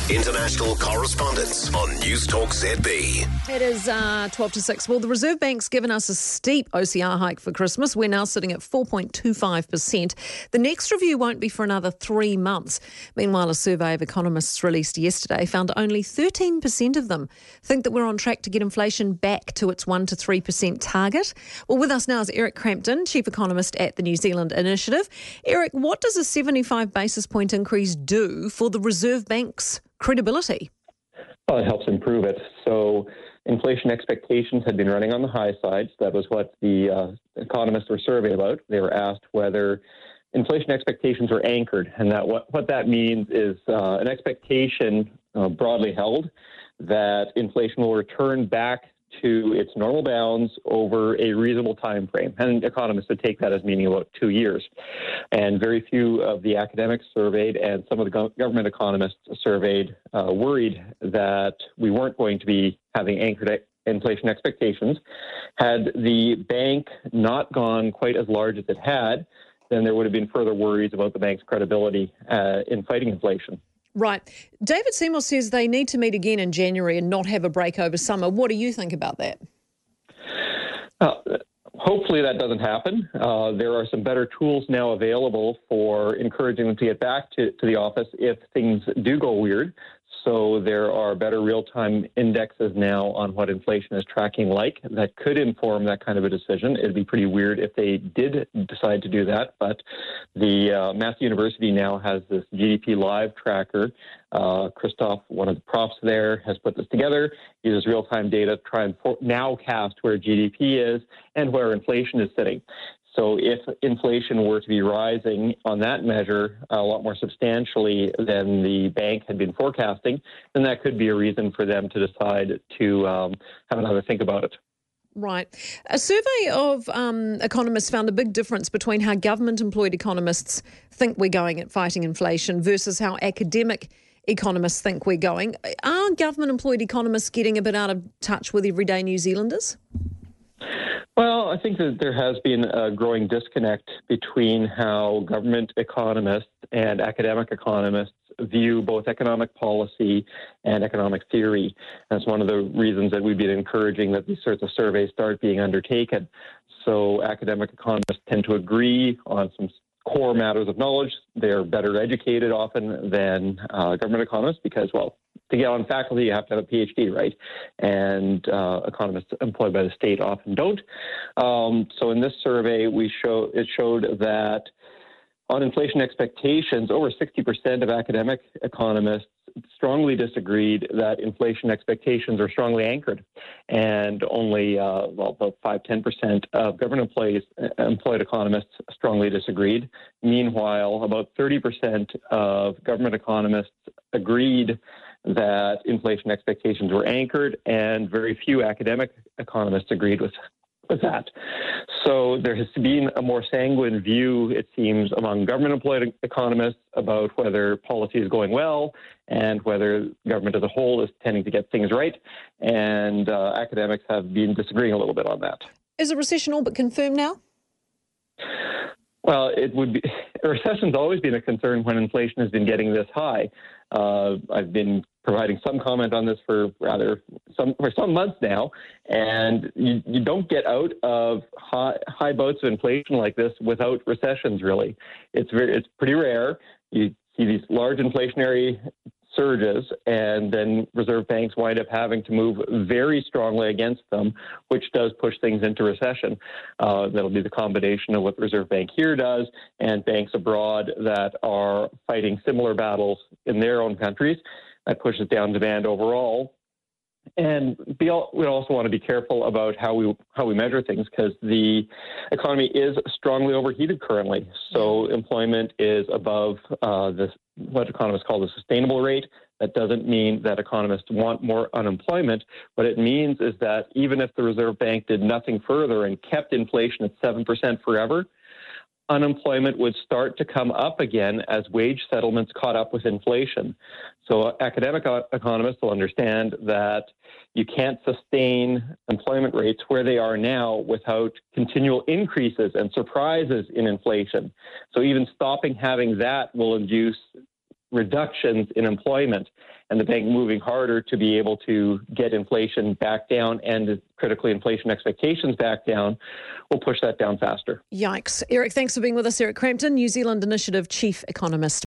International correspondence on News Talk ZB. It is 12 to 6. Well, the Reserve Bank's given us a steep OCR hike for Christmas. We're now sitting at 4.25%. The next review won't be for another 3 months. Meanwhile, a survey of economists released yesterday found only 13% of them think that we're on track to get inflation back to its 1 to 3% target. Well, with us now is Eric Crampton, Chief Economist at the New Zealand Initiative. Eric, what does a 75 basis point increase do for the Reserve Bank's credibility? Well, it helps improve it. So inflation expectations had been running on the high side. So that was what the economists were surveyed about. They were asked whether inflation expectations were anchored. And that what that means is an expectation broadly held that inflation will return back to its normal bounds over a reasonable time frame. And economists would take that as meaning about 2 years. And very few of the academics surveyed and some of the government economists surveyed worried that we weren't going to be having anchored inflation expectations. Had the bank not gone quite as large as it had, then there would have been further worries about the bank's credibility in fighting inflation. Right. David Seymour says they need to meet again in January and not have a break over summer. What do you think about that? Hopefully that doesn't happen. There are some better tools now available for encouraging them to get back to the office if things do go weird. So there are better real-time indexes now on what inflation is tracking like that could inform that kind of a decision. It'd be pretty weird if they did decide to do that. But the Massey University now has this GDP Live tracker. Christoph, one of the profs there, has put this together, uses real-time data to try and nowcast where GDP is and where inflation is sitting. So if inflation were to be rising on that measure a lot more substantially than the bank had been forecasting, then that could be a reason for them to decide to have another think about it. Right. A survey of economists found a big difference between how government-employed economists think we're going at fighting inflation versus how academic economists think we're going. Are government-employed economists getting a bit out of touch with everyday New Zealanders? Well, I think that there has been a growing disconnect between how government economists and academic economists view both economic policy and economic theory. That's one of the reasons that we've been encouraging that these sorts of surveys start being undertaken. So academic economists tend to agree on some core matters of knowledge. They're better educated often than government economists because, well, to get on faculty, you have to have a PhD, right? And economists employed by the state often don't. So in this survey, it showed that on inflation expectations, over 60% of academic economists strongly disagreed that inflation expectations are strongly anchored. And only about 5-10% of government employed economists strongly disagreed. Meanwhile, about 30% of government economists agreed that inflation expectations were anchored, and very few academic economists agreed with that. So there has been a more sanguine view, it seems, among government-employed economists about whether policy is going well and whether government as a whole is tending to get things right. And academics have been disagreeing a little bit on that. Is a recession all but confirmed now? Well, a recession's always been a concern when inflation has been getting this high. I've been providing some comment on this for some months now, and you don't get out of high bouts of inflation like this without recessions. Really, it's pretty rare. You see these large inflationary surges, and then reserve banks wind up having to move very strongly against them, which does push things into recession. That'll be the combination of what the Reserve Bank here does and banks abroad that are fighting similar battles in their own countries. That pushes down demand overall. And we also want to be careful about how we measure things because the economy is strongly overheated currently. So employment is above what economists call the sustainable rate. That doesn't mean that economists want more unemployment. What it means is that even if the Reserve Bank did nothing further and kept inflation at 7% forever, unemployment would start to come up again as wage settlements caught up with inflation. So academic economists will understand that you can't sustain employment rates where they are now without continual increases and surprises in inflation. So even stopping having that will induce reductions in employment and the bank moving harder to be able to get inflation back down and critically inflation expectations back down will push that down faster. Yikes. Eric, thanks for being with us. Eric Crampton, New Zealand Initiative Chief Economist.